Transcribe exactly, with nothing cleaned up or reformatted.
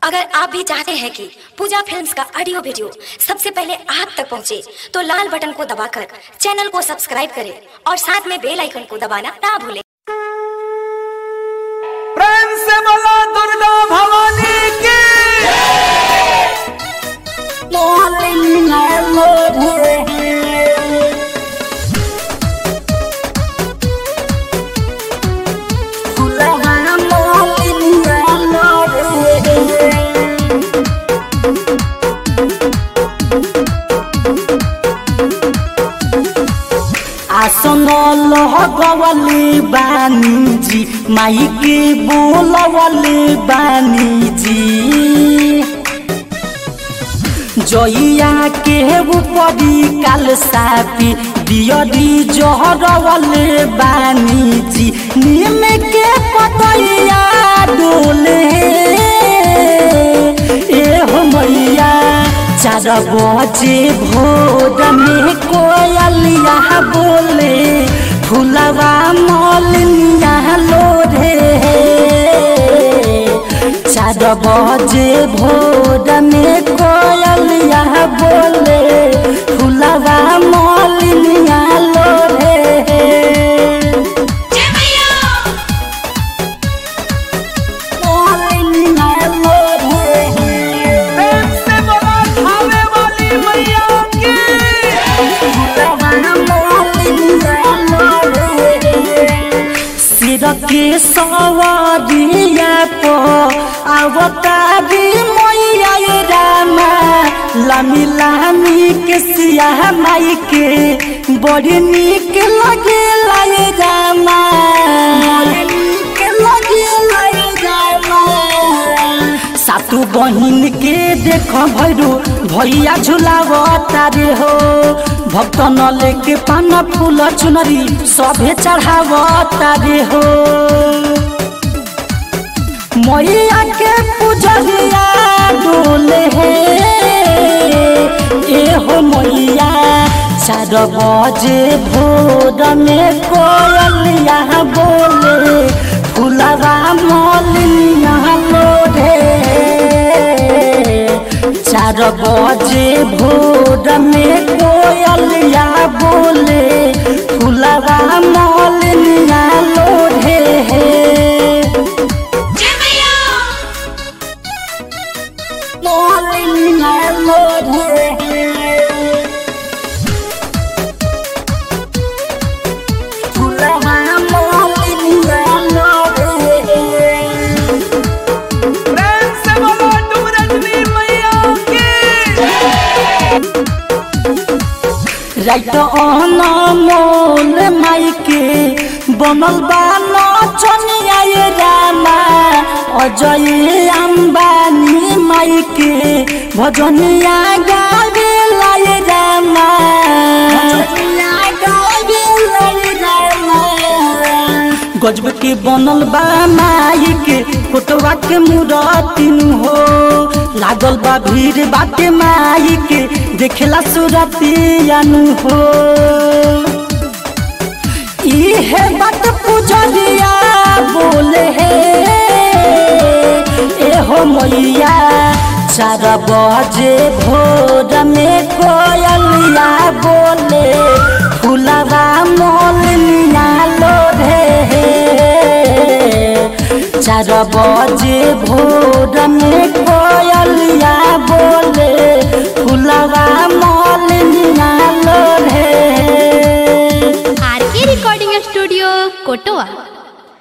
अगर आप भी चाहते हैं कि पूजा फिल्म्स का ऑडियो वीडियो सबसे पहले आप तक पहुंचे, तो लाल बटन को दबाकर चैनल को सब्सक्राइब करें और साथ में बेल आइकन को दबाना ना भूलें। प्रेम से बोलो दुर्गा भवानी की। आसन लगवले बानी जी, माई के बोलवले बानी जी, जइया के ऊपरी काल सापी दियरी जहरवले बानी जी, नीम के पतैया डोले ए हो मैया। चार बजे भोर में कोयलिया बोले, फुलवा मलिनिया लोढ़े। चार बजे भोर में कोयलिया बोले, फुलवा मलिनिया लोढ़े। के सवारिया पो अवतारी मैया रामा, लामी लामी के सिया माई के बड़ी नीक लगे लाए रामा, सातु बहिन के देख भैरू भैया झुलावता रे हो, भक्त न लेके पान फूल चुनरी सभे चढ़ावता रे हो। मैया के पूजरिया डोले हे ए हो मैया। चार बजे भोर में कोयलिया बोले, फुलवा मलिनिया लोढ़े। चार बजे भोर में कोयलिया बोले, फुलवा मलिनिया लोढ़े। मलिनिया लोढ़े राइट अनमोल माई के बनल बा नचनिया ये रामा, अजय अंबानी माई के भजनिया गावे लाए रामा। गजब के बनल बा माई के फोटोवा के मूरतिन हो, लागल बा भीड़ बाटे माई के देखेला सूरतियानु हो। इहे बात पूजरिया बोले हे ए हो मैया। चार बजे भोर में कोयलिया बोले, फुलवा मलिनिया लोढ़े। चार बजे भोर में कोयलिया बोले, फुलवा मलिनिया लोढ़े। आर के रिकॉर्डिंग स्टूडियो कोटवा।